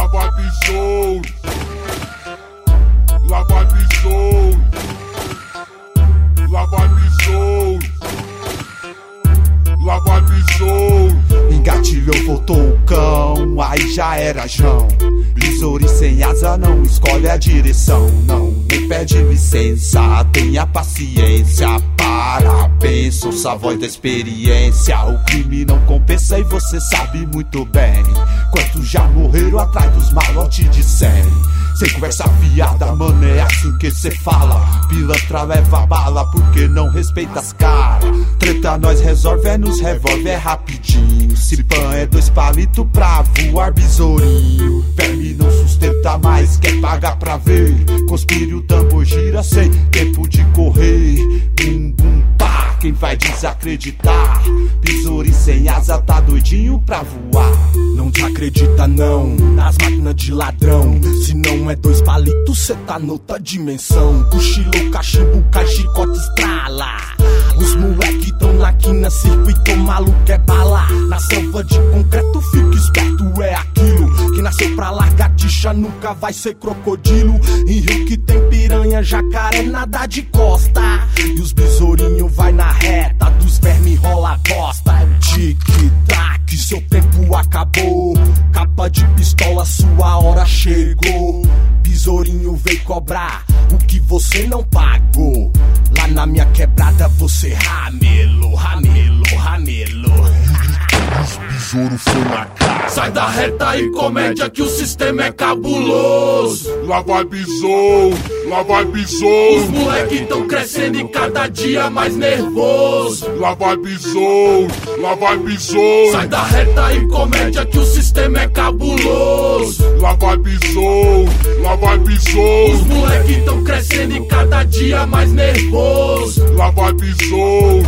vai besouro, lá vai besouro, lá vai besouro, lá vai besouro. Engatilhou, voltou o cão, aí já era João. Besouro e sem asa não escolhe a direção, não, nem pede licença, tenha paciência. Parabéns, ouça a voz da experiência. O crime não compensa e você sabe muito bem. Quantos já morreram atrás dos malotes de 100? Sem conversa fiada, mano, é assim que cê fala. Pilantra leva bala porque não respeita as caras. Treta nós resolve é nos revólver rapidinho. Se pan é 2 palitos pra voar besourinho. Verme não sustenta mais, quer pagar pra ver. Conspire o tambor gira sem tempo de correr. Bum bum pá, quem vai desacreditar? Besouro e sem asa tá doidinho pra voar. Não desacredita não, nas máquinas de ladrão. Se não é 2 palitos, cê tá noutra dimensão. Cochilou, cachimbo, cachicote estrala. Os moleque tão na quina, circuito maluco é bala. Na selva de concreto, fica esperto, é aquilo. Que nasceu pra lagartixa, nunca vai ser crocodilo. Em rio que tem piranha, jacaré, nada de costa. E os besourinhos vai na reta, dos verme rola a bosta. É o tic-tac, seu tempo acabou. Capa de pistola, sua hora chegou. Besourinho veio cobrar o que você não pagou. Lá na minha quebrada você ramelo, ramelo, ramelo. Os besouro foi na cara. Sai da reta e comédia que o sistema é cabuloso. Lá vai besouro, lá vai besouro. Os moleque tão crescendo e cada dia mais nervoso. Lá vai besouro, lá vai besouro. Sai da reta e comédia que o sistema é cabuloso. Lá vai besouro, lá vai besouro. Os moleque tão crescendo e cada dia mais nervoso. Lá vai besouro,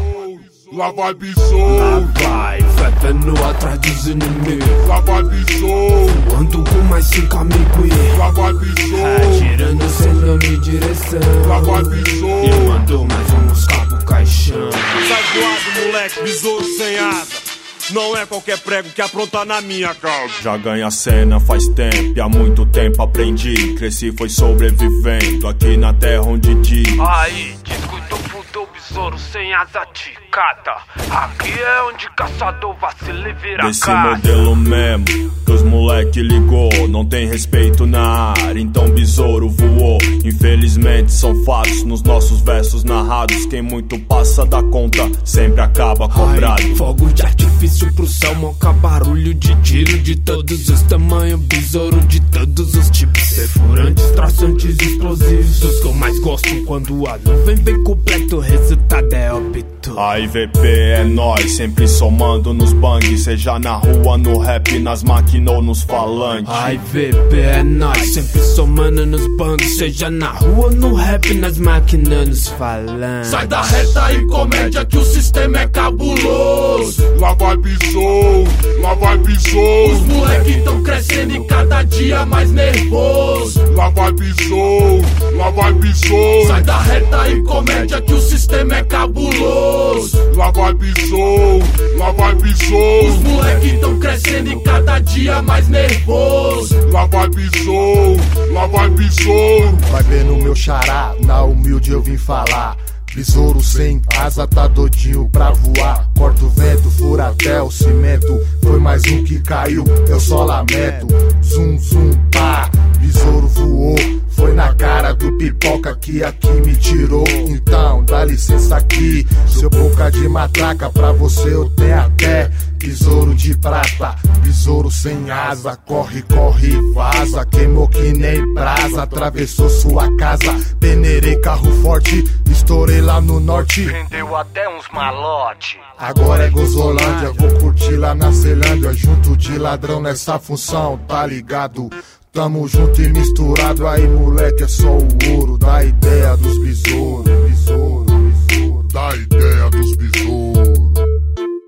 lá vai besouro. Lá vai, fetando atrás dos inimigos. Lá vai besouro, Ando com mais 5 amigos e lá vai besouro. atirando sem nome e direção. Lá vai E besouro, mandou mais uns cabos caixão. Sai voado, moleque, besouro sem asa. Não é qualquer prego que apronta na minha causa. Já ganha a cena faz tempo e há muito tempo aprendi. Cresci foi sobrevivendo aqui na terra onde diz. Aí, descuidou, fudeu, besouro sem asa te cata. Aqui é onde caçador vacila e vira Desse caça. modelo mesmo que os moleque ligou. Não tem respeito na área, então besouro voou. Infelizmente são fatos nos nossos versos narrados. Quem muito passa da conta sempre acaba cobrado. Ai, fogo de artifício pro céu, moca barulho de tiro de todos os tamanhos, besouro de todos os tipos, perfurantes, traçantes, explosivos. Os que eu mais gosto quando a nuvem vem completo, o resultado é óbito. A IVP é nós, sempre somando nos bang. Seja na rua, no rap, nas máquinas ou nos falantes. A IVP é nós, sempre somando nos bangos. Seja na rua, no rap, nas máquinas, nos falantes. Sai da reta e comédia que o sistema é cabuloso. lá vai besouro, lá vai besouro. Os moleque tão crescendo e cada dia mais nervoso. Lá vai besouro, lá vai besouro. Sai da reta e comédia que o sistema é cabuloso. Lá vai besouro, lá vai besouro. Os moleque tão crescendo e cada dia mais nervoso. Lá vai besouro, lá vai besouro. Vai ver no meu xará, na humilde eu vim falar. Besouro sem asa, tá doidinho pra voar. Corta o vento, fura até o cimento. Foi mais um que caiu, eu só lamento. Zum, zum, pá, besouro voou. Foi na cara do pipoca que aqui me tirou. Então, dá licença aqui, seu boca de matraca. Pra você eu tenho até besouro de prata. Besouro sem asa, corre, corre, vaza. Queimou que nem brasa, atravessou sua casa. Peneirei carro forte, estourei lá no norte. Vendeu até uns malote. Agora é Gozolândia, vou curtir lá na Celândia. Junto de ladrão nessa função, tá ligado? Tamo junto e misturado, aí moleque é só o ouro. Da ideia dos besouros, besouro, besouro. Da ideia dos besouros.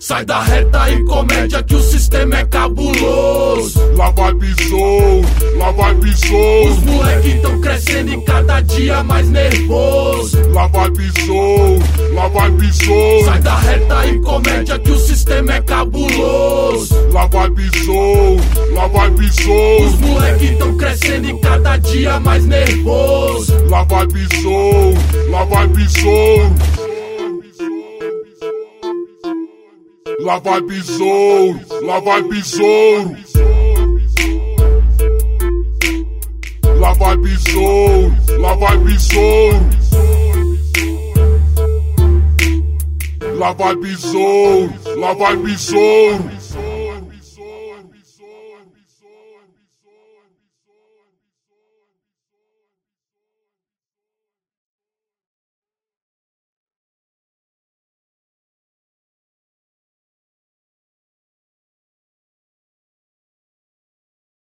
Sai da reta e comédia que o sistema é cabuloso. Lá vai besouro, lá vai besouro. Os moleque tão crescendo e cada dia mais nervoso. Lá vai besouro, lá vai besouro. Sai da reta e comédia que o sistema é cabuloso. Lá vai besouro, lá vai besouro. Os moleque tão crescendo e cada dia mais nervoso. Lá vai besouro, lá vai besouro. Lá vai besouro, lá vai besouro. Lá vai besouro, lá vai besouro. Lá vai besouro, lá vai besouro.